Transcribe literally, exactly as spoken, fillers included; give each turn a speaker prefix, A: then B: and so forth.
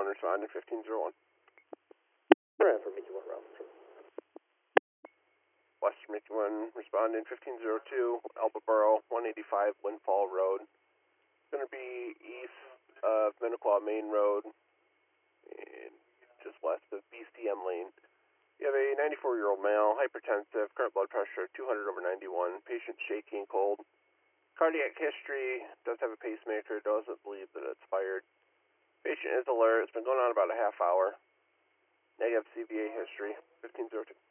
A: one, responding fifteen zero one.
B: Right for Mickey one, Ralph.
A: Western Mickey one, responding fifteen zero two, Alba Borough, one eighty-five Windfall Road. It's going to be east of Minnequaw Main Road, and just west of B C M Lane. You have a ninety-four-year-old male, hypertensive, current blood pressure two hundred over ninety-one, patient shaky and cold. Cardiac history, does have a pacemaker, doesn't believe that it's fired. Patient is alert, it's been going on about a half hour. Negative C V A history, fifteen zero two.